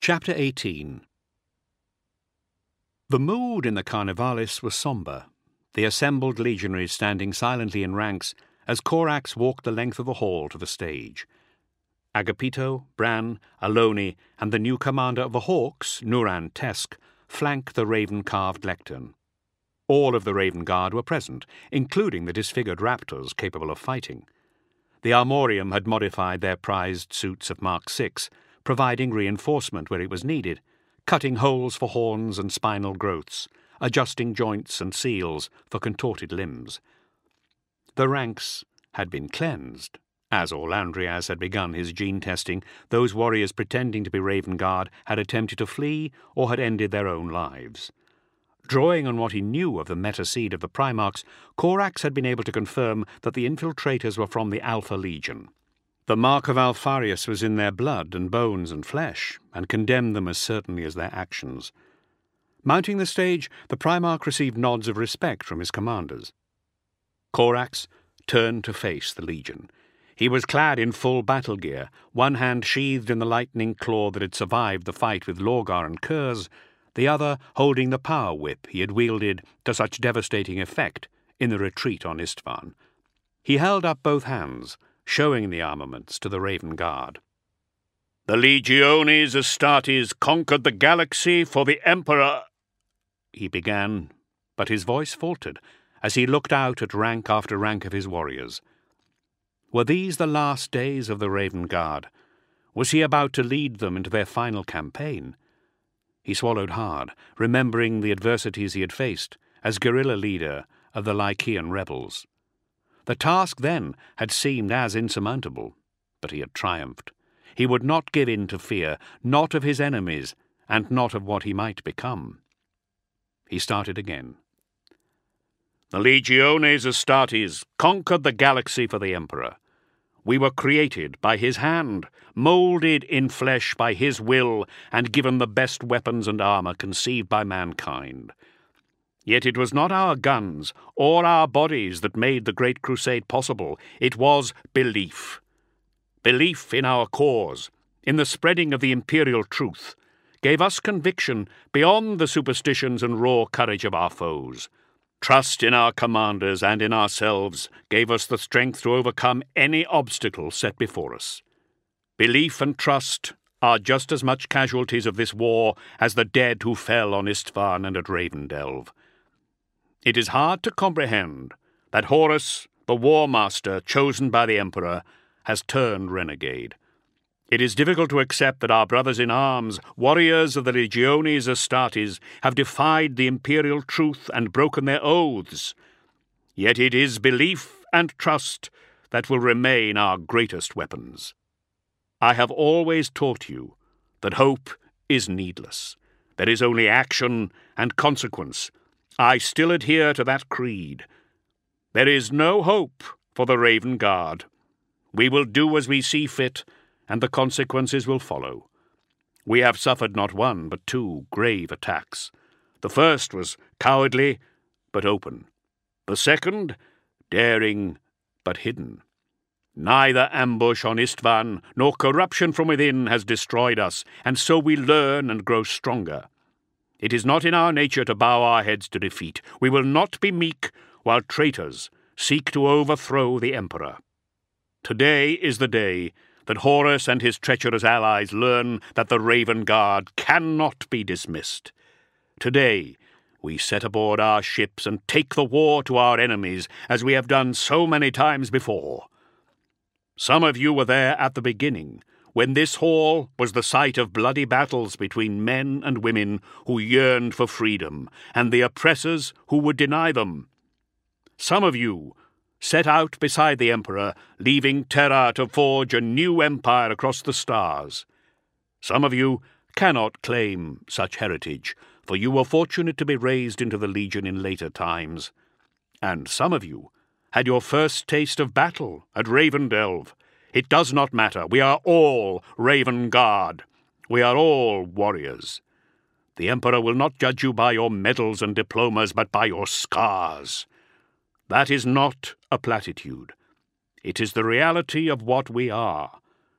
Chapter 18. The mood in the Carnivalis was sombre, the assembled legionaries standing silently in ranks as Corax walked the length of the hall to the stage. Agapito, Bran, Aloni, and the new commander of the Hawks, Nuran Tesk, flanked the raven-carved lectern. All of the Raven Guard were present, including the disfigured raptors capable of fighting. The Armorium had modified their prized suits of Mark VI, providing reinforcement where it was needed, cutting holes for horns and spinal growths, adjusting joints and seals for contorted limbs. The ranks had been cleansed. As Orlandrias had begun his gene testing, those warriors pretending to be Raven Guard had attempted to flee or had ended their own lives. Drawing on what he knew of the meta-seed of the Primarchs, Corax had been able to confirm that the infiltrators were from the Alpha Legion. The mark of Alfarius was in their blood and bones and flesh, and condemned them as certainly as their actions. Mounting the stage, the Primarch received nods of respect from his commanders. Corax turned to face the Legion. He was clad in full battle gear, one hand sheathed in the lightning claw that had survived the fight with Lorgar and Kurz, the other holding the power whip he had wielded to such devastating effect in the retreat on Istvan. He held up both hands, showing the armaments to the Raven Guard. "The Legiones Astartes conquered the galaxy for the Emperor," he began, but his voice faltered as he looked out at rank after rank of his warriors. Were these the last days of the Raven Guard? Was he about to lead them into their final campaign? He swallowed hard, remembering the adversities he had faced as guerrilla leader of the Lycian rebels. The task then had seemed as insurmountable, but he had triumphed. He would not give in to fear, not of his enemies, and not of what he might become. He started again. "The Legiones Astartes conquered the galaxy for the Emperor. We were created by his hand, moulded in flesh by his will, and given the best weapons and armor conceived by mankind. Yet it was not our guns or our bodies that made the Great Crusade possible. It was belief. Belief in our cause, in the spreading of the imperial truth, gave us conviction beyond the superstitions and raw courage of our foes. Trust in our commanders and in ourselves gave us the strength to overcome any obstacle set before us. Belief and trust are just as much casualties of this war as the dead who fell on Istvan and at Ravendelve. It is hard to comprehend that Horus, the war master chosen by the Emperor, has turned renegade. It is difficult to accept that our brothers in arms, warriors of the Legiones Astartes, have defied the imperial truth and broken their oaths. Yet it is belief and trust that will remain our greatest weapons. I have always taught you that hope is needless. There is only action and consequence. I still adhere to that creed. There is no hope for the Raven Guard. We will do as we see fit, and the consequences will follow. We have suffered not one, but two grave attacks. The first was cowardly, but open. The second, daring, but hidden. Neither ambush on Istvan nor corruption from within has destroyed us, and so we learn and grow stronger. It is not in our nature to bow our heads to defeat. We will not be meek while traitors seek to overthrow the Emperor. Today is the day that Horus and his treacherous allies learn that the Raven Guard cannot be dismissed. Today we set aboard our ships and take the war to our enemies, as we have done so many times before. Some of you were there at the beginning, when this hall was the site of bloody battles between men and women who yearned for freedom, and the oppressors who would deny them. Some of you set out beside the Emperor, leaving Terra to forge a new empire across the stars. Some of you cannot claim such heritage, for you were fortunate to be raised into the Legion in later times. And some of you had your first taste of battle at Ravendelve. It does not matter. We are all Raven Guard. We are all warriors. The Emperor will not judge you by your medals and diplomas, but by your scars. That is not a platitude. It is the reality of what we are.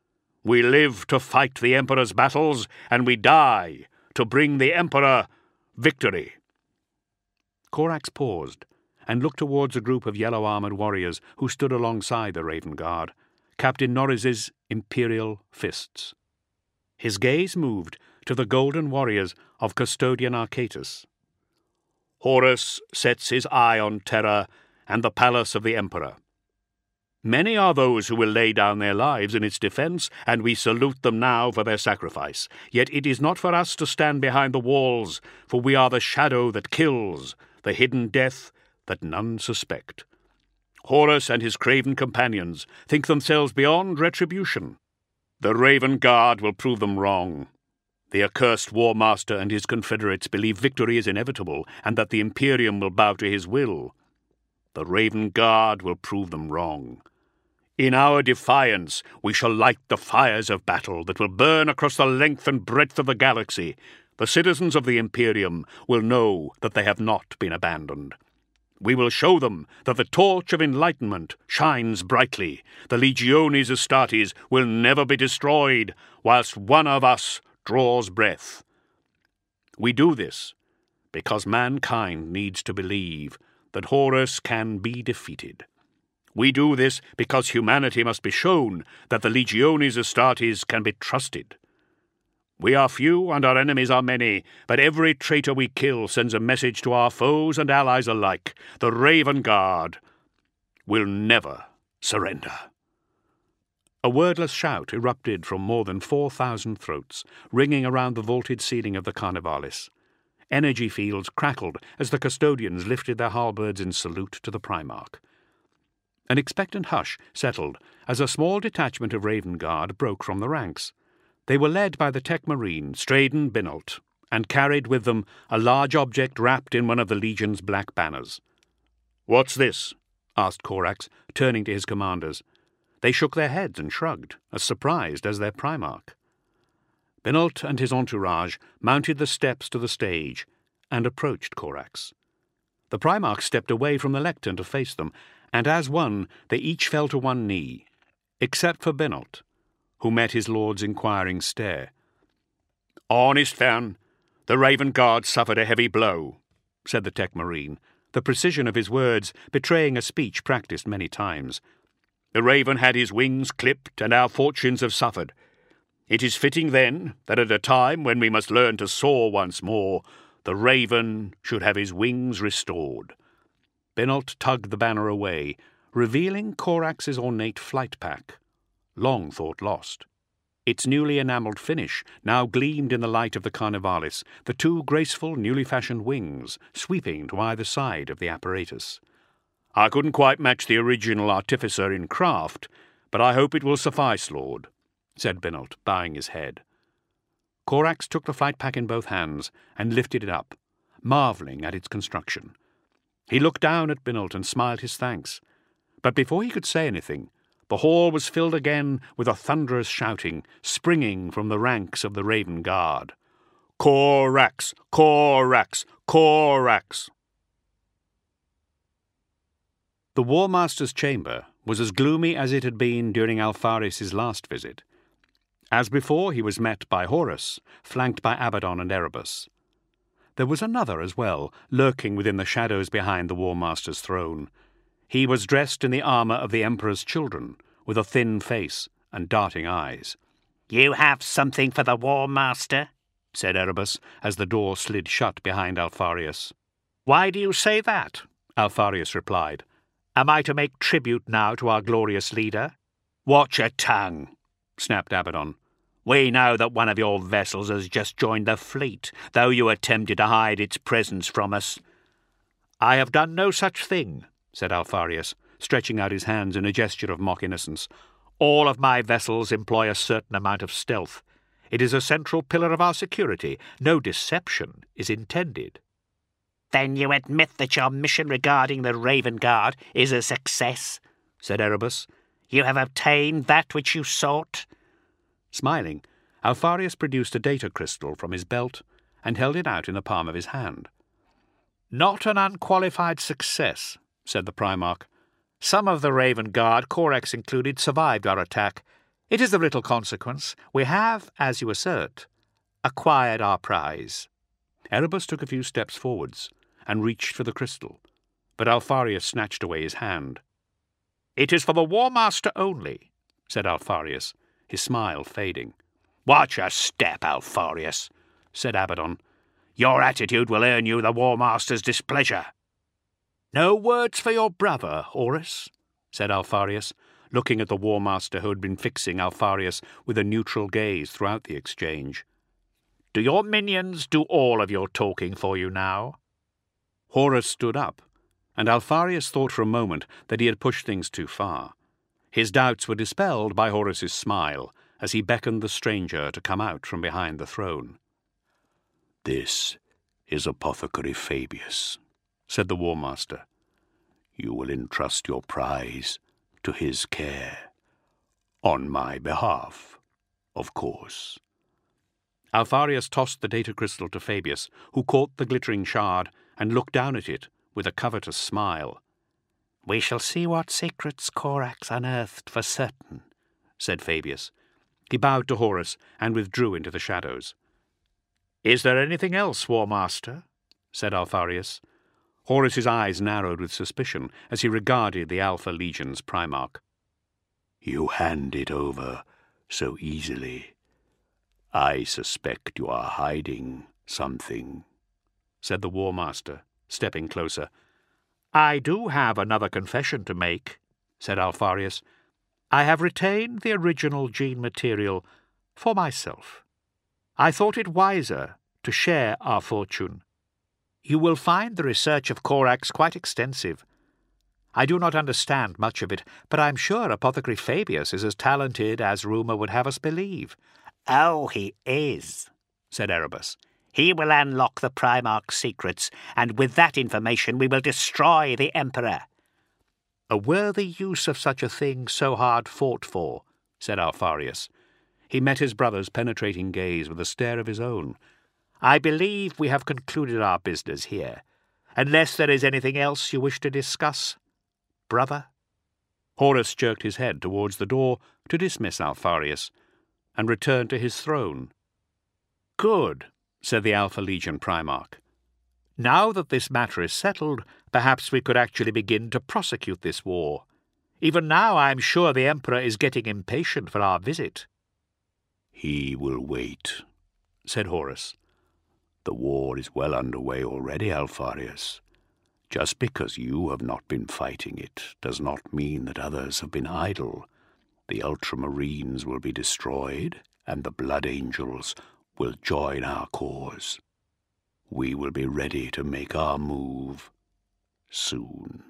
We live to fight the Emperor's battles, and we die to bring the Emperor victory." Corax paused and looked towards a group of yellow-armoured warriors who stood alongside the Raven Guard, Captain Norris's imperial fists. His gaze moved to the golden warriors of Custodian Archaetus. "Horus sets his eye on Terra and the palace of the Emperor. Many are those who will lay down their lives in its defence, and we salute them now for their sacrifice. Yet it is not for us to stand behind the walls, for we are the shadow that kills, the hidden death that none suspect. Horus and his craven companions think themselves beyond retribution. The Raven Guard will prove them wrong. The accursed War Master and his confederates believe victory is inevitable, and that the Imperium will bow to his will. The Raven Guard will prove them wrong. In our defiance, we shall light the fires of battle that will burn across the length and breadth of the galaxy. The citizens of the Imperium will know that they have not been abandoned. We will show them that the torch of enlightenment shines brightly. The Legiones Astartes will never be destroyed whilst one of us draws breath. We do this because mankind needs to believe that Horus can be defeated. We do this because humanity must be shown that the Legiones Astartes can be trusted. We are few and our enemies are many, but every traitor we kill sends a message to our foes and allies alike. The Raven Guard will never surrender." A wordless shout erupted from more than 4,000 throats, ringing around the vaulted ceiling of the Carnivalis. Energy fields crackled as the custodians lifted their halberds in salute to the Primarch. An expectant hush settled as a small detachment of Raven Guard broke from the ranks. They were led by the Tech Marine, Straden Binault, and carried with them a large object wrapped in one of the Legion's black banners. "What's this?" asked Corax, turning to his commanders. They shook their heads and shrugged, as surprised as their Primarch. Binault and his entourage mounted the steps to the stage and approached Corax. The Primarch stepped away from the lectern to face them, and as one they each fell to one knee, except for Binault, who met his lord's inquiring stare. "Honest Fern, the Raven Guard suffered a heavy blow," said the Tech Marine, the precision of his words betraying a speech practised many times. "The Raven had his wings clipped, and our fortunes have suffered. It is fitting, then, that at a time when we must learn to soar once more, the Raven should have his wings restored." Binault tugged the banner away, revealing Corax's ornate flight pack, long thought lost. Its newly enamelled finish now gleamed in the light of the Carnivalis, the two graceful, newly fashioned wings sweeping to either side of the apparatus. "I couldn't quite match the original artificer in craft, but I hope it will suffice, Lord," said Binault, bowing his head. Corax took the flight pack in both hands and lifted it up, marvelling at its construction. He looked down at Binault and smiled his thanks, but before he could say anything, the hall was filled again with a thunderous shouting, springing from the ranks of the Raven Guard. "Corax! Corax! Corax!" The War Master's chamber was as gloomy as it had been during Alpharis's last visit. As before, he was met by Horus, flanked by Abaddon and Erebus. There was another as well, lurking within the shadows behind the War Master's throne. He was dressed in the armour of the Emperor's children, with a thin face and darting eyes. "You have something for the War Master?" said Erebus, as the door slid shut behind Alpharius. "Why do you say that?" Alpharius replied. "Am I to make tribute now to our glorious leader?" "Watch your tongue," snapped Abaddon. "We know that one of your vessels has just joined the fleet, though you attempted to hide its presence from us." "I have done no such thing," said Alpharius, stretching out his hands in a gesture of mock innocence. "All of my vessels employ a certain amount of stealth. It is a central pillar of our security. No deception is intended." "Then you admit that your mission regarding the Raven Guard is a success?" said Erebus. "You have obtained that which you sought?" Smiling, Alpharius produced a data crystal from his belt and held it out in the palm of his hand. "Not an unqualified success," said the Primarch. "Some of the Raven Guard, Corax included, survived our attack. It is of little consequence. We have, as you assert, acquired our prize. Erebus took a few steps forwards and reached for the crystal, but Alpharius snatched away his hand. "It is for the War Master only," said Alpharius, his smile fading. "Watch your step, Alpharius," said Abaddon. "Your attitude will earn you the War Master's displeasure." "No words for your brother, Horus," said Alpharius, looking at the War Master, who had been fixing Alpharius with a neutral gaze throughout the exchange. "Do your minions do all of your talking for you now?" Horus stood up, and Alpharius thought for a moment that he had pushed things too far. His doubts were dispelled by Horus's smile as he beckoned the stranger to come out from behind the throne. "This is Apothecary Fabius," said the War Master. "You will entrust your prize to his care. On my behalf, of course." Alpharius tossed the data crystal to Fabius, who caught the glittering shard and looked down at it with a covetous smile. "We shall see what secrets Corax unearthed for certain," said Fabius. He bowed to Horus and withdrew into the shadows. "Is there anything else, War Master?" said Alpharius. Horus's eyes narrowed with suspicion as he regarded the Alpha Legion's Primarch. "You hand it over so easily. I suspect you are hiding something," said the War Master, stepping closer. "I do have another confession to make," said Alpharius. "I have retained the original gene material for myself. I thought it wiser to share our fortune. You will find the research of Corax quite extensive. I do not understand much of it, but I am sure Apothecary Fabius is as talented as rumour would have us believe." "Oh, he is," said Erebus. "He will unlock the Primarch's secrets, and with that information we will destroy the Emperor." "A worthy use of such a thing so hard fought for," said Alpharius. He met his brother's penetrating gaze with a stare of his own. "I believe we have concluded our business here, unless there is anything else you wish to discuss, brother?" Horus jerked his head towards the door to dismiss Alpharius, and returned to his throne. "Good," said the Alpha Legion Primarch. "Now that this matter is settled, perhaps we could actually begin to prosecute this war. Even now I am sure the Emperor is getting impatient for our visit." "He will wait," said Horus. "The war is well underway already, Alpharius. Just because you have not been fighting it does not mean that others have been idle. The Ultramarines will be destroyed, and the Blood Angels will join our cause. We will be ready to make our move soon."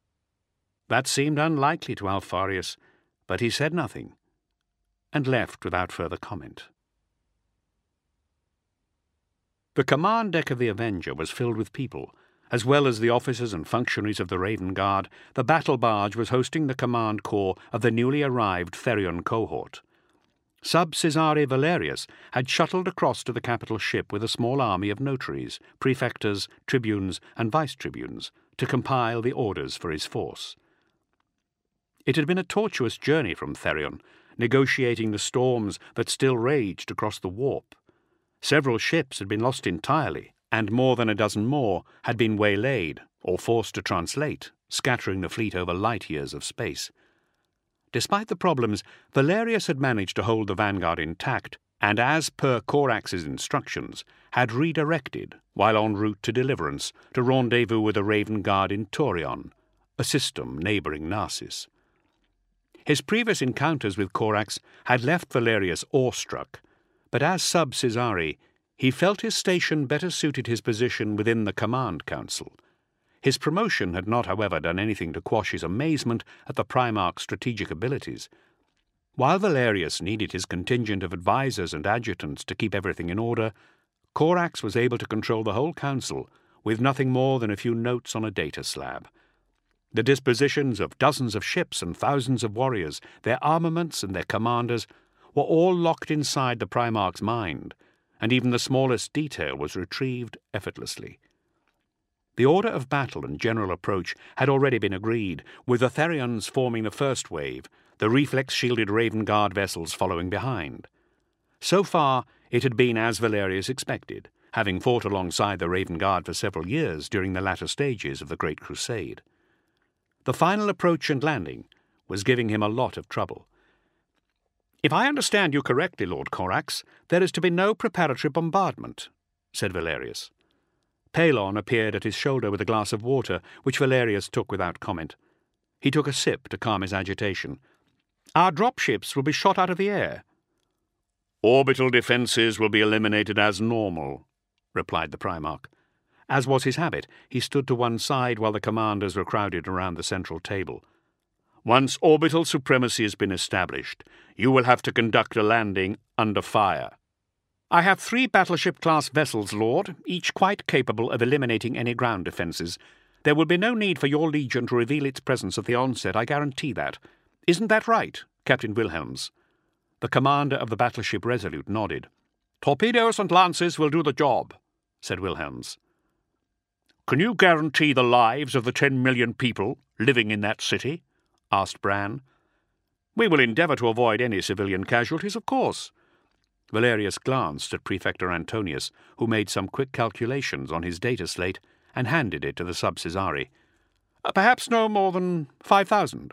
That seemed unlikely to Alpharius, but he said nothing, and left without further comment. The command deck of the Avenger was filled with people. As well as the officers and functionaries of the Raven Guard, the battle barge was hosting the command corps of the newly arrived Therion cohort. Sub-Caesare Valerius had shuttled across to the capital ship with a small army of notaries, prefectors, tribunes, and vice-tribunes to compile the orders for his force. It had been a tortuous journey from Therion, negotiating the storms that still raged across the warp. Several ships had been lost entirely, and more than a dozen more had been waylaid or forced to translate, scattering the fleet over light years of space. Despite the problems, Valerius had managed to hold the vanguard intact, and as per Corax's instructions, had redirected, while en route to Deliverance, to rendezvous with the Raven Guard in Taurion, a system neighbouring Narsis. His previous encounters with Corax had left Valerius awestruck, but as Sub-Caesare, he felt his station better suited his position within the Command Council. His promotion had not, however, done anything to quash his amazement at the Primarch's strategic abilities. While Valerius needed his contingent of advisers and adjutants to keep everything in order, Corax was able to control the whole council with nothing more than a few notes on a data slab. The dispositions of dozens of ships and thousands of warriors, their armaments and their commanders, were all locked inside the Primarch's mind, and even the smallest detail was retrieved effortlessly. The order of battle and general approach had already been agreed, with the Therians forming the first wave, the reflex-shielded Raven Guard vessels following behind. So far, it had been as Valerius expected, having fought alongside the Raven Guard for several years during the latter stages of the Great Crusade. The final approach and landing was giving him a lot of trouble. "If I understand you correctly, Lord Corax, there is to be no preparatory bombardment," said Valerius. Pelon appeared at his shoulder with a glass of water, which Valerius took without comment. He took a sip to calm his agitation. "Our dropships will be shot out of the air." "Orbital defences will be eliminated as normal," replied the Primarch. As was his habit, he stood to one side while the commanders were crowded around the central table. "Once orbital supremacy has been established, you will have to conduct a landing under fire." "I have 3 battleship-class vessels, Lord, each quite capable of eliminating any ground defences. There will be no need for your Legion to reveal its presence at the onset, I guarantee that. Isn't that right, Captain Wilhelms?" The commander of the battleship Resolute nodded. "Torpedoes and lances will do the job," said Wilhelms. "Can you guarantee the lives of the 10 million people living in that city?" asked Bran. "We will endeavour to avoid any civilian casualties, of course." Valerius glanced at Prefector Antonius, who made some quick calculations on his data slate and handed it to the Sub-Caesari. "Perhaps no more than 5,000.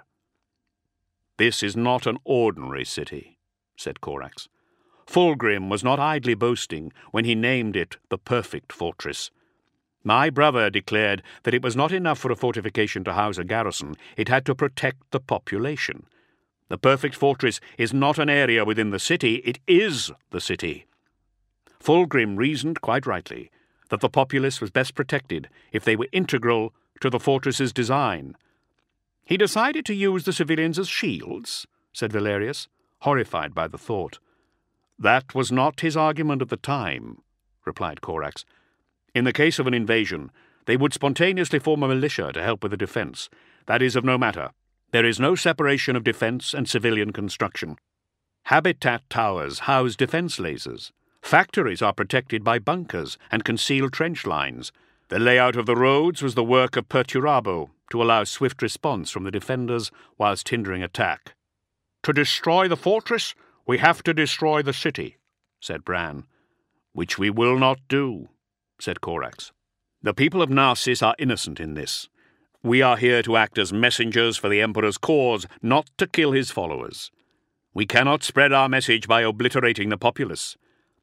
"This is not an ordinary city," said Corax. "Fulgrim was not idly boasting when he named it the Perfect Fortress. My brother declared that it was not enough for a fortification to house a garrison, it had to protect the population. The Perfect Fortress is not an area within the city, it is the city. Fulgrim reasoned, quite rightly, that the populace was best protected if they were integral to the fortress's design." "He decided to use the civilians as shields," said Valerius, horrified by the thought. "That was not his argument at the time," replied Corax. "In the case of an invasion, they would spontaneously form a militia to help with the defence. That is of no matter. There is no separation of defence and civilian construction. Habitat towers house defence lasers. Factories are protected by bunkers and concealed trench lines. The layout of the roads was the work of Perturabo to allow swift response from the defenders whilst hindering attack." "To destroy the fortress, we have to destroy the city," said Bran. "Which we will not do," said Corax. "The people of Narsis are innocent in this. We are here to act as messengers for the Emperor's cause, not to kill his followers. We cannot spread our message by obliterating the populace."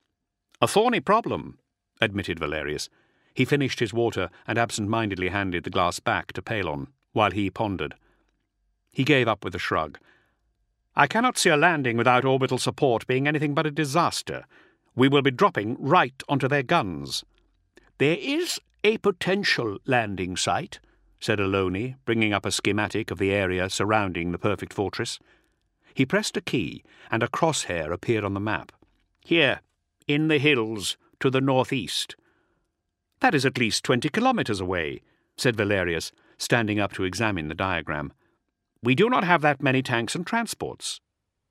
"A thorny problem," admitted Valerius. He finished his water and absent-mindedly handed the glass back to Pelon, while he pondered. He gave up with a shrug. "I cannot see a landing without orbital support being anything but a disaster. We will be dropping right onto their guns." "There is a potential landing site," said Aloni, bringing up a schematic of the area surrounding the Perfect Fortress. He pressed a key, and a crosshair appeared on the map. "Here, in the hills, to the northeast." "That is at least 20 kilometres away," said Valerius, standing up to examine the diagram. "We do not have that many tanks and transports."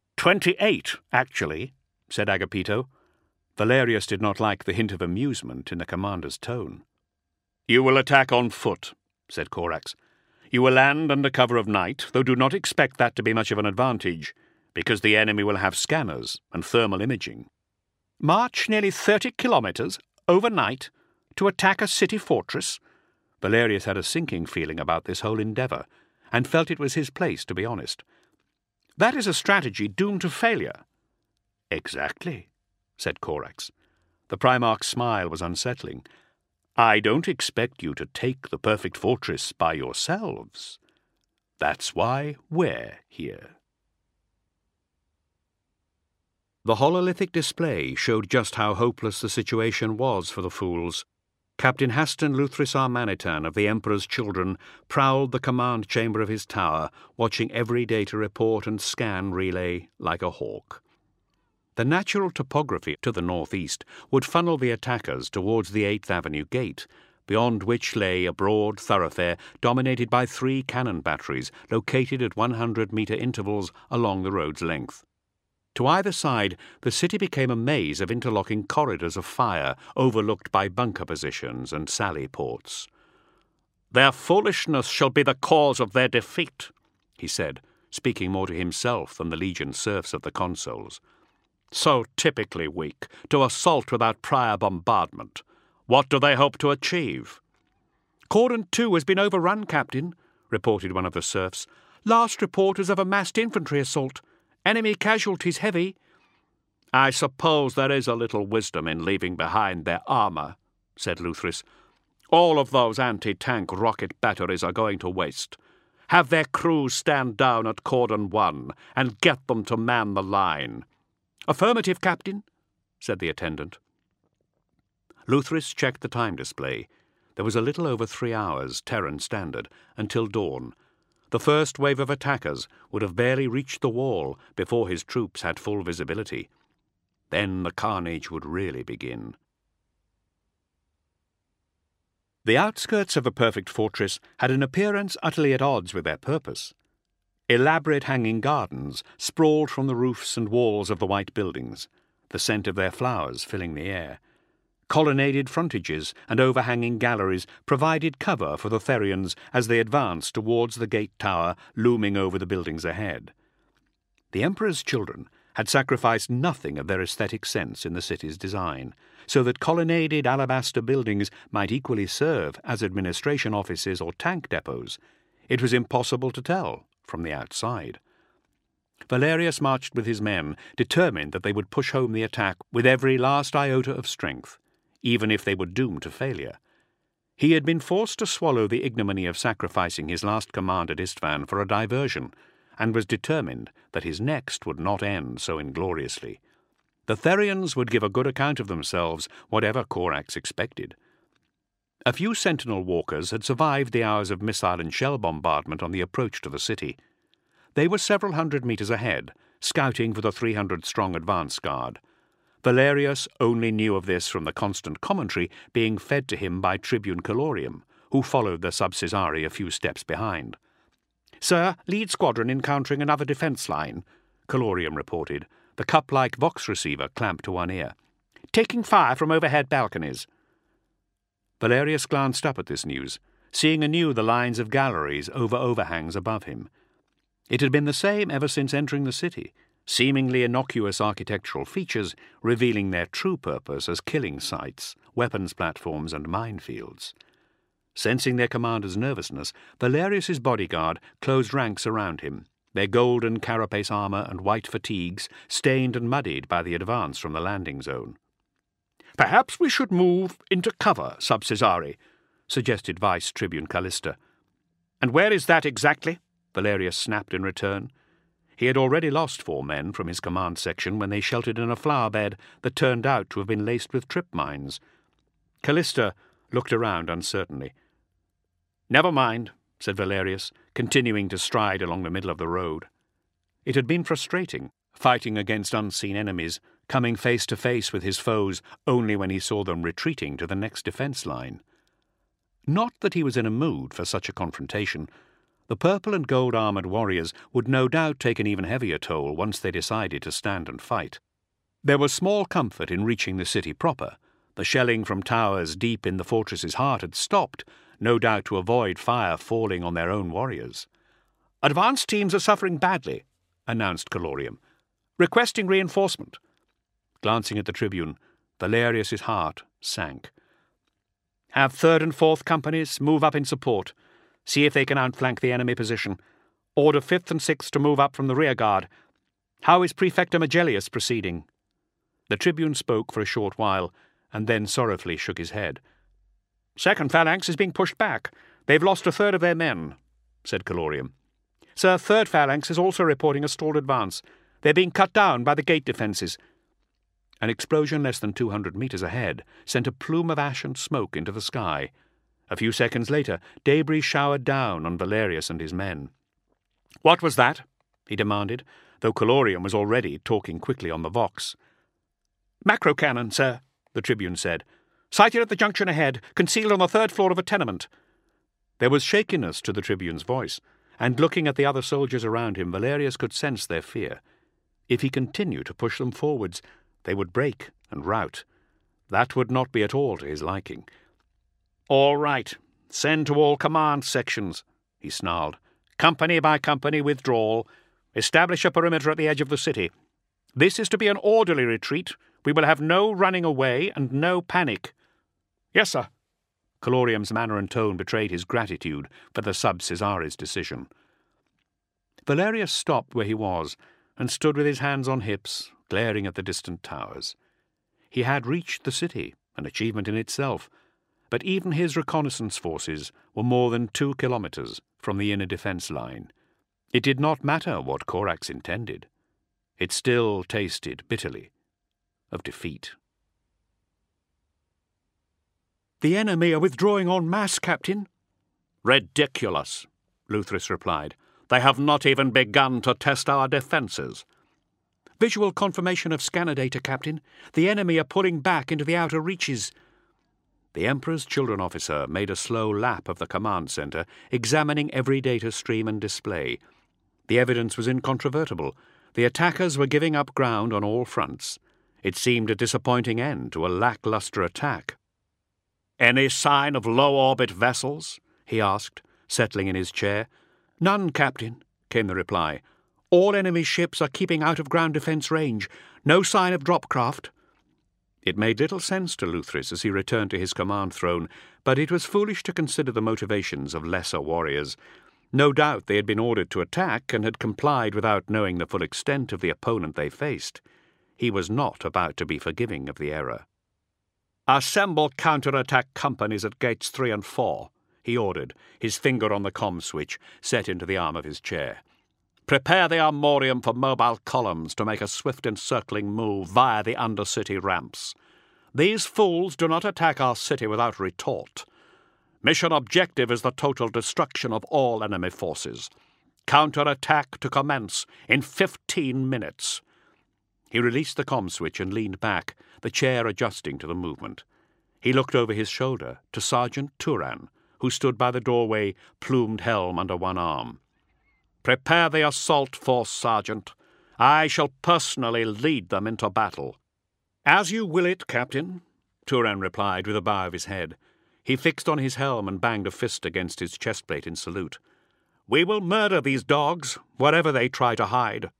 28, actually," said Agapito. Valerius did not like the hint of amusement in the commander's tone. "You will attack on foot," said Corax. "You will land under cover of night, though do not expect that to be much of an advantage, because the enemy will have scanners and thermal imaging." "March nearly 30 kilometres, overnight, to attack a city fortress?" Valerius had a sinking feeling about this whole endeavour, and felt it was his place to be honest. "That is a strategy doomed to failure." "Exactly," said Corax. The Primarch's smile was unsettling. "I don't expect you to take the Perfect Fortress by yourselves. That's why we're here." The hololithic display showed just how hopeless the situation was for the fools. Captain Haston Luthrisar Manitan of the Emperor's Children prowled the command chamber of his tower, watching every data report and scan relay like a hawk. The natural topography to the northeast would funnel the attackers towards the 8th Avenue gate, beyond which lay a broad thoroughfare dominated by 3 cannon batteries located at 100-metre intervals along the road's length. To either side, the city became a maze of interlocking corridors of fire overlooked by bunker positions and sally ports. "Their foolishness shall be the cause of their defeat," he said, speaking more to himself than the legion serfs of the consuls. "So typically weak, to assault without prior bombardment. What do they hope to achieve?" "Cordon, too, has been overrun, Captain," reported one of the serfs. "Last report is of a massed infantry assault. Enemy casualties heavy." "I suppose there is a little wisdom in leaving behind their armour," said Luthris. "All of those anti-tank rocket batteries are going to waste. Have their crews stand down at Cordon 1 and get them to man the line." "Affirmative, Captain," said the attendant. Luthris checked the time display. There was a little over 3 hours, Terran Standard, until dawn. The first wave of attackers would have barely reached the wall before his troops had full visibility. Then the carnage would really begin. The outskirts of a perfect fortress had an appearance utterly at odds with their purpose. Elaborate hanging gardens sprawled from the roofs and walls of the white buildings, the scent of their flowers filling the air. Colonnaded frontages and overhanging galleries provided cover for the Therians as they advanced towards the gate tower looming over the buildings ahead. The Emperor's children had sacrificed nothing of their aesthetic sense in the city's design, so that colonnaded alabaster buildings might equally serve as administration offices or tank depots. It was impossible to tell from the outside. Valerius marched with his men, determined that they would push home the attack with every last iota of strength, even if they were doomed to failure. He had been forced to swallow the ignominy of sacrificing his last command at Istvan for a diversion, and was determined that his next would not end so ingloriously. The Therians would give a good account of themselves, whatever Corax expected. A few sentinel walkers had survived the hours of missile and shell bombardment on the approach to the city. They were several hundred meters ahead, scouting for the 300-strong advance guard. Valerius only knew of this from the constant commentary being fed to him by Tribune Calorium, who followed the Subcaesari a few steps behind. "Sir, lead squadron encountering another defence line," Calorium reported, the cup-like Vox receiver clamped to one ear. "Taking fire from overhead balconies." Valerius glanced up at this news, seeing anew the lines of galleries over overhangs above him. It had been the same ever since entering the city, seemingly innocuous architectural features revealing their true purpose as killing sites, weapons platforms, and minefields. Sensing their commander's nervousness, Valerius's bodyguard closed ranks around him, their golden carapace armour and white fatigues stained and muddied by the advance from the landing zone. "Perhaps we should move into cover, Subcaesari," suggested Vice Tribune Callista. "And where is that exactly?" Valerius snapped in return. He had already lost 4 men from his command section when they sheltered in a flower bed that turned out to have been laced with trip mines. Callista looked around uncertainly. "Never mind," said Valerius, continuing to stride along the middle of the road. It had been frustrating, fighting against unseen enemies, coming face to face with his foes only when he saw them retreating to the next defence line. Not that he was in a mood for such a confrontation. The purple and gold armoured warriors would no doubt take an even heavier toll once they decided to stand and fight. There was small comfort in reaching the city proper. The shelling from towers deep in the fortress's heart had stopped, no doubt to avoid fire falling on their own warriors. "Advance teams are suffering badly," announced Calorium. "Requesting reinforcement." Glancing at the Tribune, Valerius's heart sank. "Have 3rd and 4th companies move up in support. See if they can outflank the enemy position. Order 5th and 6th to move up from the rear guard. How is Prefector Megelius proceeding?" The Tribune spoke for a short while, and then sorrowfully shook his head. "2nd Phalanx is being pushed back. They've lost a third of their men," said Calorium. "Sir, 3rd Phalanx is also reporting a stalled advance. They're being cut down by the gate defences." An explosion less than 200 metres ahead sent a plume of ash and smoke into the sky. A few seconds later, debris showered down on Valerius and his men. "What was that?" he demanded, though Calorium was already talking quickly on the Vox. "Macro cannon, sir," the Tribune said. "Sighted at the junction ahead, concealed on the 3rd floor of a tenement." There was shakiness to the Tribune's voice, and looking at the other soldiers around him, Valerius could sense their fear. If he continued to push them forwards, they would break and rout. That would not be at all to his liking. "All right," Send to all command sections, he snarled. Company by company withdrawal. Establish a perimeter at the edge of the city. This is to be an orderly retreat. We will have no running away and no panic. Yes, sir. Calorium's manner and tone betrayed his gratitude for the sub-Caesaris decision. Valerius stopped where he was and stood with his hands on hips, glaring at the distant towers. He had reached the city, an achievement in itself, but even his reconnaissance forces were more than 2 kilometers from the inner defense line. It did not matter what Corax intended. It still tasted bitterly of defeat. "The enemy are withdrawing en masse, Captain." "Ridiculous," Luthris replied. "They have not even begun to test our defences." "Visual confirmation of scanner data, Captain. The enemy are pulling back into the outer reaches." The Emperor's Children officer made a slow lap of the command centre, examining every data stream and display. The evidence was incontrovertible. The attackers were giving up ground on all fronts. It seemed a disappointing end to a lacklustre attack. "Any sign of low-orbit vessels?" he asked, settling in his chair. "None, Captain," came the reply. "All enemy ships are keeping out of ground defence range. No sign of drop craft." It made little sense to Luthris as he returned to his command throne, but it was foolish to consider the motivations of lesser warriors. No doubt they had been ordered to attack and had complied without knowing the full extent of the opponent they faced. He was not about to be forgiving of the error. "Assemble counter-attack companies at gates 3 and 4, he ordered, his finger on the comm switch set into the arm of his chair. "Prepare the armorium for mobile columns to make a swift encircling move via the undercity ramps. These fools do not attack our city without retort. Mission objective is the total destruction of all enemy forces. Counter-attack to commence in 15 minutes. He released the comm switch and leaned back, the chair adjusting to the movement. He looked over his shoulder to Sergeant Turan, who stood by the doorway, plumed helm under one arm. "Prepare the assault force, Sergeant. I shall personally lead them into battle." "As you will it, Captain," Turan replied with a bow of his head. He fixed on his helm and banged a fist against his chestplate in salute. "We will murder these dogs, wherever they try to hide."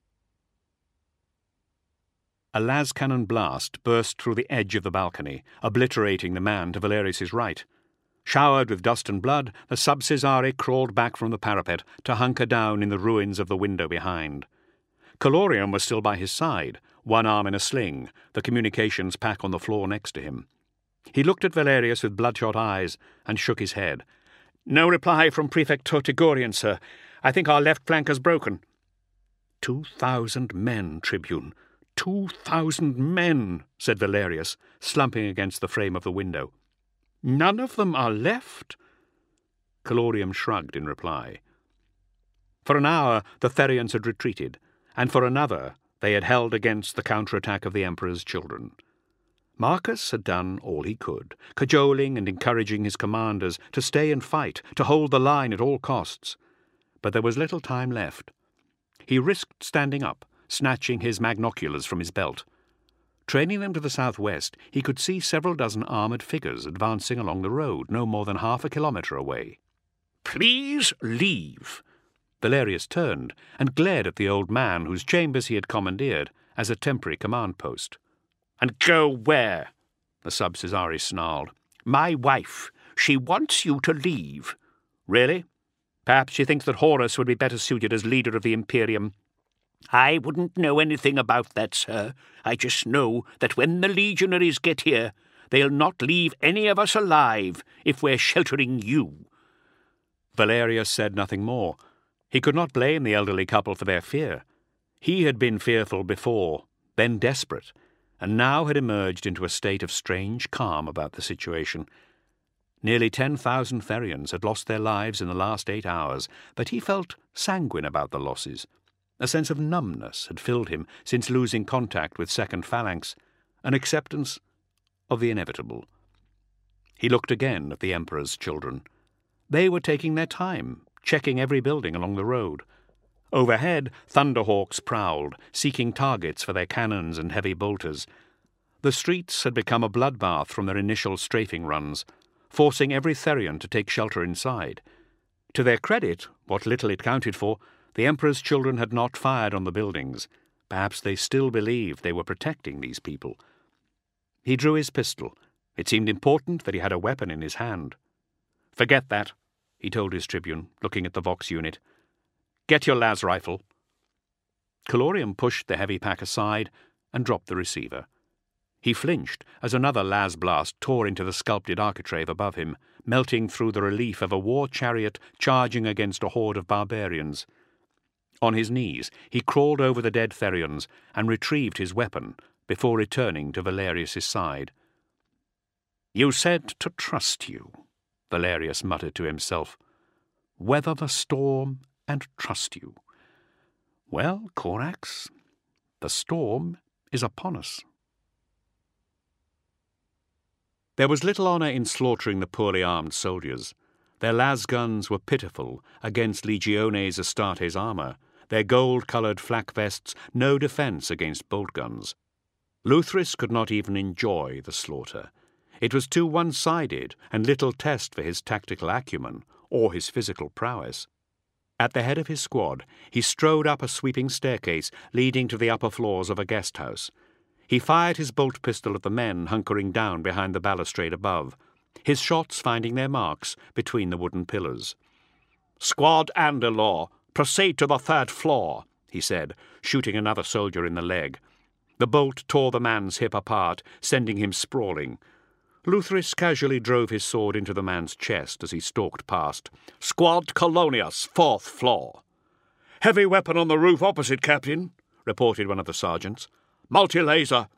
A las cannon blast burst through the edge of the balcony, obliterating the man to Valerius's right. Showered with dust and blood, the sub-Caesari crawled back from the parapet to hunker down in the ruins of the window behind. Calorium was still by his side, one arm in a sling, the communications pack on the floor next to him. He looked at Valerius with bloodshot eyes and shook his head. "No reply from Prefect Tortigorian, sir. I think our left flank has broken." 2,000 men, Tribune. 2,000 men, said Valerius, slumping against the frame of the window. "None of them are left?" Calorium shrugged in reply. For an hour the Therians had retreated, and for another they had held against the counterattack of the Emperor's Children. Marcus had done all he could, cajoling and encouraging his commanders to stay and fight, to hold the line at all costs. But there was little time left. He risked standing up, snatching his magnoculars from his belt. Training them to the southwest, he could see several dozen armoured figures advancing along the road, no more than half a kilometre away. "Please leave." Valerius turned and glared at the old man whose chambers he had commandeered as a temporary command post. "And go where?" the sub-Caesari snarled. "My wife. She wants you to leave." "Really? Perhaps she thinks that Horus would be better suited as leader of the Imperium." "I wouldn't know anything about that, sir. I just know that when the legionaries get here, they'll not leave any of us alive if we're sheltering you." Valerius said nothing more. He could not blame the elderly couple for their fear. He had been fearful before, then desperate, and now had emerged into a state of strange calm about the situation. Nearly 10,000 Therians had lost their lives in the last 8 hours, but he felt sanguine about the losses. A sense of numbness had filled him since losing contact with Second Phalanx, an acceptance of the inevitable. He looked again at the Emperor's Children. They were taking their time, checking every building along the road. Overhead, thunderhawks prowled, seeking targets for their cannons and heavy bolters. The streets had become a bloodbath from their initial strafing runs. forcing every Therion to take shelter inside. To their credit, what little it counted for, the Emperor's children had not fired on the buildings. Perhaps they still believed they were protecting these people. He drew his pistol. It seemed important that he had a weapon in his hand. "Forget that," he told his tribune, looking at the Vox unit. "Get your las rifle." Calorium pushed the heavy pack aside and dropped the receiver. He flinched as another las blast tore into the sculpted architrave above him, melting through the relief of a war chariot charging against a horde of barbarians. On his knees, he crawled over the dead Therions and retrieved his weapon before returning to Valerius's side. "You said to trust you," Valerius muttered to himself. "Weather the storm and trust you. Well, Corax, the storm is upon us." There was little honour in slaughtering the poorly armed soldiers. Their las guns were pitiful against Legiones Astartes armour, their gold-coloured flak vests no defence against bolt guns. Luthris could not even enjoy the slaughter. It was too one-sided and little test for his tactical acumen or his physical prowess. At the head of his squad, he strode up a sweeping staircase leading to the upper floors of a guest house. He fired his bolt pistol at the men hunkering down behind the balustrade above, his shots finding their marks between the wooden pillars. "Squad Andalor, proceed to the 3rd floor," he said, shooting another soldier in the leg. The bolt tore the man's hip apart, sending him sprawling. Luthris casually drove his sword into the man's chest as he stalked past. "Squad Colonius, 4th floor." "Heavy weapon on the roof opposite, Captain," reported one of the sergeants. "Multi-laser."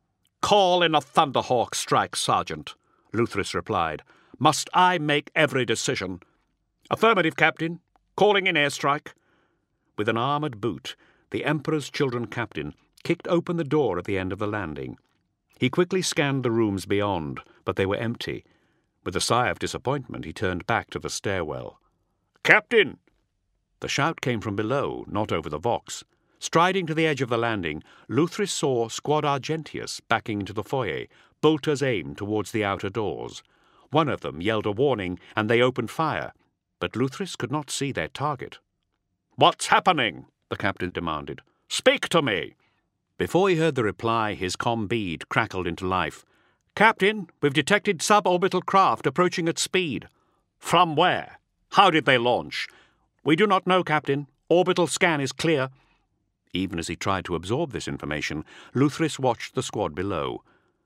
"Call in a Thunderhawk strike, Sergeant," Luthris replied. "Must I make every decision?" "Affirmative, Captain. Calling in airstrike." With an armoured boot, the Emperor's Children captain kicked open the door at the end of the landing. He quickly scanned the rooms beyond, but they were empty. With a sigh of disappointment, he turned back to the stairwell. "Captain!" The shout came from below, not over the Vox. Striding to the edge of the landing, Luthris saw Squad Argentius backing into the foyer, bolters aimed towards the outer doors. One of them yelled a warning, and they opened fire, but Luthris could not see their target. "What's happening?" the captain demanded. "Speak to me!" Before he heard the reply, his comm bead crackled into life. "Captain, we've detected suborbital craft approaching at speed." "From where? How did they launch?" "We do not know, Captain. Orbital scan is clear." Even as he tried to absorb this information, Luthris watched the squad below.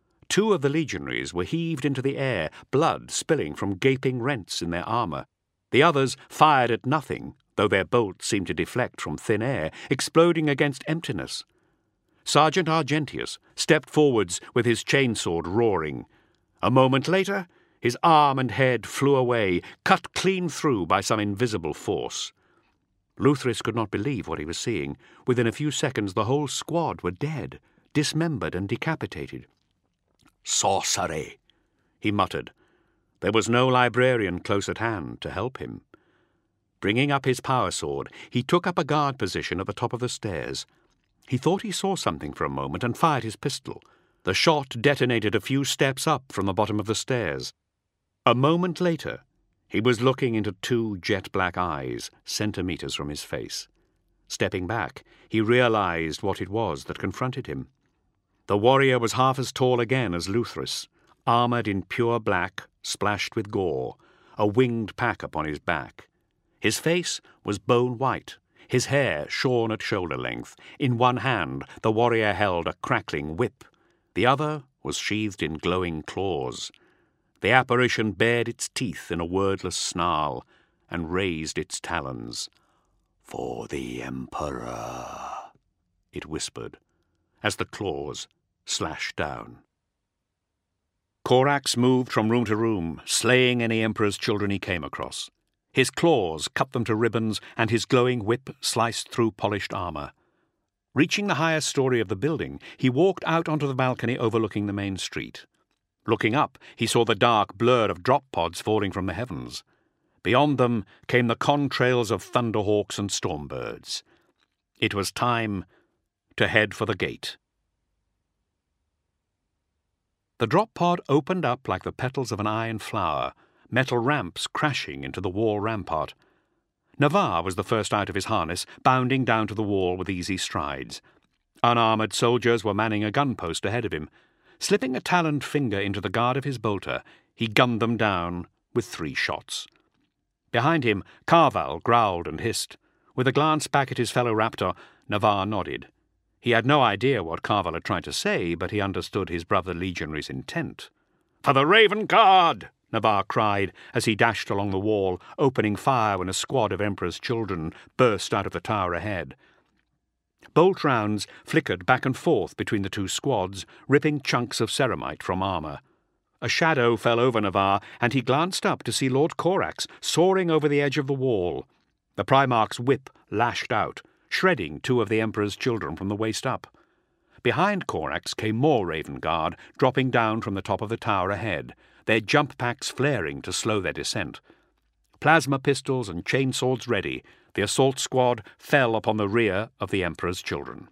2 of the legionaries were heaved into the air, blood spilling from gaping rents in their armour. The others fired at nothing, though their bolts seemed to deflect from thin air, exploding against emptiness. Sergeant Argentius stepped forwards with his chainsword roaring. A moment later, his arm and head flew away, cut clean through by some invisible force. Luthris could not believe what he was seeing. Within a few seconds the whole squad were dead, dismembered and decapitated. "Sorcery," he muttered. There was no librarian close at hand to help him. Bringing up his power sword, he took up a guard position at the top of the stairs. He thought he saw something for a moment and fired his pistol. The shot detonated a few steps up from the bottom of the stairs. A moment later, he was looking into 2 jet-black eyes, centimetres from his face. Stepping back, he realized what it was that confronted him. The warrior was half as tall again as Luthris, armoured in pure black, splashed with gore, a winged pack upon his back. His face was bone white, his hair shorn at shoulder length. In one hand, the warrior held a crackling whip. The other was sheathed in glowing claws. The apparition bared its teeth in a wordless snarl and raised its talons. "For the Emperor," it whispered, as the claws slashed down. Corax moved from room to room, slaying any Emperor's children he came across. His claws cut them to ribbons, and his glowing whip sliced through polished armour. Reaching the highest story of the building, he walked out onto the balcony overlooking the main street. Looking up, he saw the dark blur of drop pods falling from the heavens. Beyond them came the contrails of thunderhawks and stormbirds. It was time to head for the gate. The drop pod opened up like the petals of an iron flower, metal ramps crashing into the wall rampart. Navarre was the first out of his harness, bounding down to the wall with easy strides. Unarmoured soldiers were manning a gun-post ahead of him. Slipping a taloned finger into the guard of his bolter, he gunned them down with 3 shots. Behind him, Carval growled and hissed. With a glance back at his fellow raptor, Navarre nodded. He had no idea what Carval had tried to say, but he understood his brother legionary's intent. "For the Raven Guard!" Navarre cried as he dashed along the wall, opening fire when a squad of Emperor's children burst out of the tower ahead. Bolt rounds flickered back and forth between the 2 squads, ripping chunks of ceramite from armour. A shadow fell over Navarre, and he glanced up to see Lord Corax soaring over the edge of the wall. The Primarch's whip lashed out, shredding 2 of the Emperor's children from the waist up. Behind Corax came more Raven Guard, dropping down from the top of the tower ahead, their jump packs flaring to slow their descent. Plasma pistols and chainswords ready, the assault squad fell upon the rear of the Emperor's children.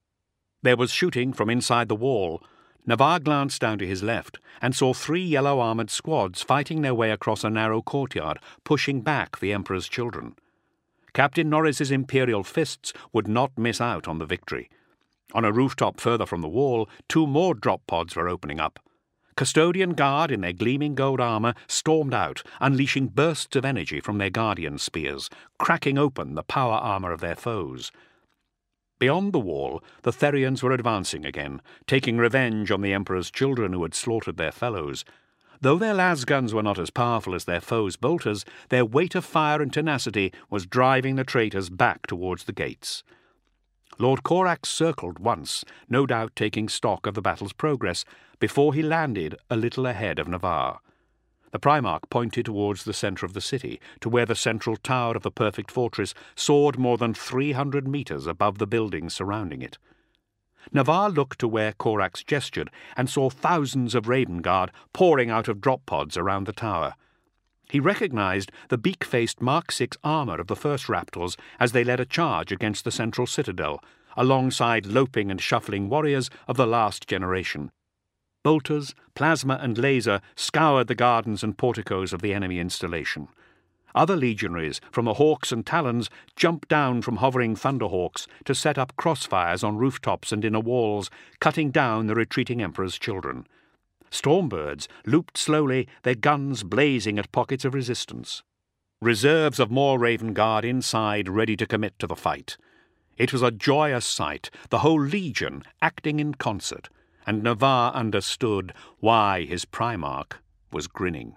There was shooting from inside the wall. Navarre glanced down to his left and saw 3 yellow-armoured squads fighting their way across a narrow courtyard, pushing back the Emperor's children. Captain Norris's Imperial fists would not miss out on the victory. On a rooftop further from the wall, 2 more drop pods were opening up. Custodian Guard in their gleaming gold armour stormed out, unleashing bursts of energy from their guardian spears, cracking open the power armour of their foes. Beyond the wall, the Therians were advancing again, taking revenge on the Emperor's children who had slaughtered their fellows. Though their lasguns were not as powerful as their foes' bolters, their weight of fire and tenacity was driving the traitors back towards the gates. Lord Corax circled once, no doubt taking stock of the battle's progress, before he landed a little ahead of Navarre. The Primarch pointed towards the centre of the city, to where the central tower of the perfect fortress soared more than 300 metres above the buildings surrounding it. Navarre looked to where Corax gestured and saw thousands of Raven Guard pouring out of drop pods around the tower. He recognised the beak-faced Mark VI armour of the first Raptors as they led a charge against the central citadel, alongside loping and shuffling warriors of the last generation. Bolters, plasma and laser scoured the gardens and porticos of the enemy installation. Other legionaries from the Hawks and Talons jumped down from hovering Thunderhawks to set up crossfires on rooftops and inner walls, cutting down the retreating Emperor's children. Stormbirds looped slowly, their guns blazing at pockets of resistance. Reserves of more Raven Guard inside, ready to commit to the fight. It was a joyous sight, the whole legion acting in concert, and Navarre understood why his Primarch was grinning.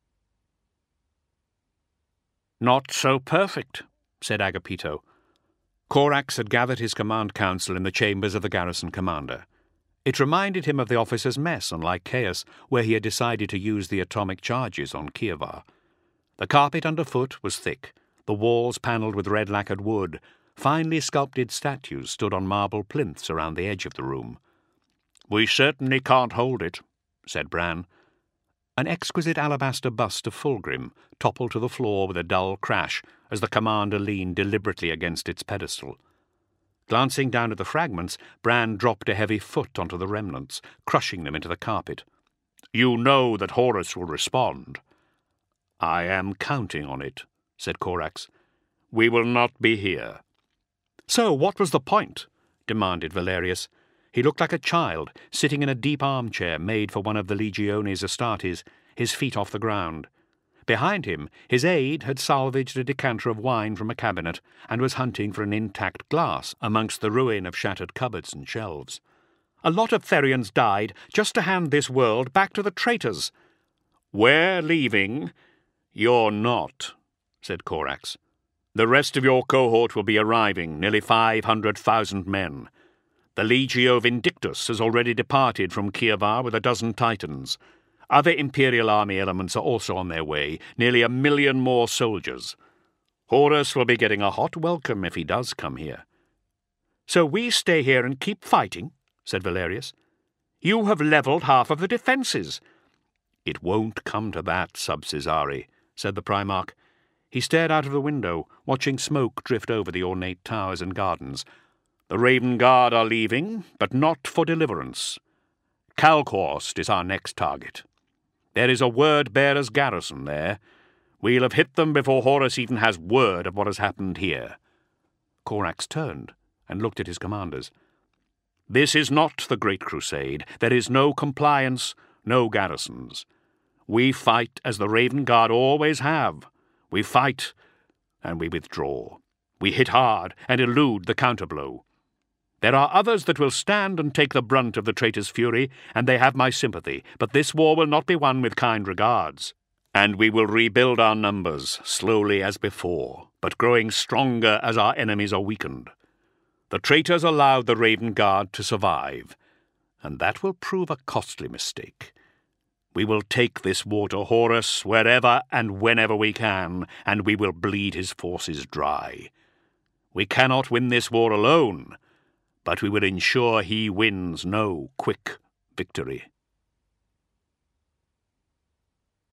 "Not so perfect," said Agapito. Corax had gathered his command council in the chambers of the garrison commander. It reminded him of the officers' mess on Lycaeus, where he had decided to use the atomic charges on Kievar. The carpet underfoot was thick, the walls panelled with red-lacquered wood. Finely sculpted statues stood on marble plinths around the edge of the room. "We certainly can't hold it," said Bran. An exquisite alabaster bust of Fulgrim toppled to the floor with a dull crash as the commander leaned deliberately against its pedestal. Glancing down at the fragments, Bran dropped a heavy foot onto the remnants, crushing them into the carpet. "You know that Horus will respond." "I am counting on it," said Corax. "We will not be here." "So what was the point?" demanded Valerius. He looked like a child, sitting in a deep armchair made for one of the Legiones Astartes, his feet off the ground. Behind him, his aide had salvaged a decanter of wine from a cabinet and was hunting for an intact glass amongst the ruin of shattered cupboards and shelves. "A lot of Therians died just to hand this world back to the traitors." "We're leaving." "You're not," said Corax. "The rest of your cohort will be arriving, nearly 500,000 men. The Legio Vindictus has already departed from Kievar with 12 Titans. Other Imperial Army elements are also on their way, nearly 1 million more soldiers. Horus will be getting a hot welcome if he does come here." "So we stay here and keep fighting?" said Valerius. "You have levelled half of the defences." "It won't come to that, Sub-Cesare," said the Primarch. He stared out of the window, watching smoke drift over the ornate towers and gardens. "The Raven Guard are leaving, but not for deliverance. Calkhorst is our next target. There is a word-bearer's garrison there. We'll have hit them before Horus even has word of what has happened here." Corax turned and looked at his commanders. "This is not the Great Crusade. There is no compliance, no garrisons. We fight as the Raven Guard always have. We fight and we withdraw. We hit hard and elude the counterblow. There are others that will stand and take the brunt of the traitor's fury, and they have my sympathy, but this war will not be won with kind regards. And we will rebuild our numbers, slowly as before, but growing stronger as our enemies are weakened. The traitors allowed the Raven Guard to survive, and that will prove a costly mistake. We will take this war to Horus wherever and whenever we can, and we will bleed his forces dry. We cannot win this war alone, but we will ensure he wins no quick victory."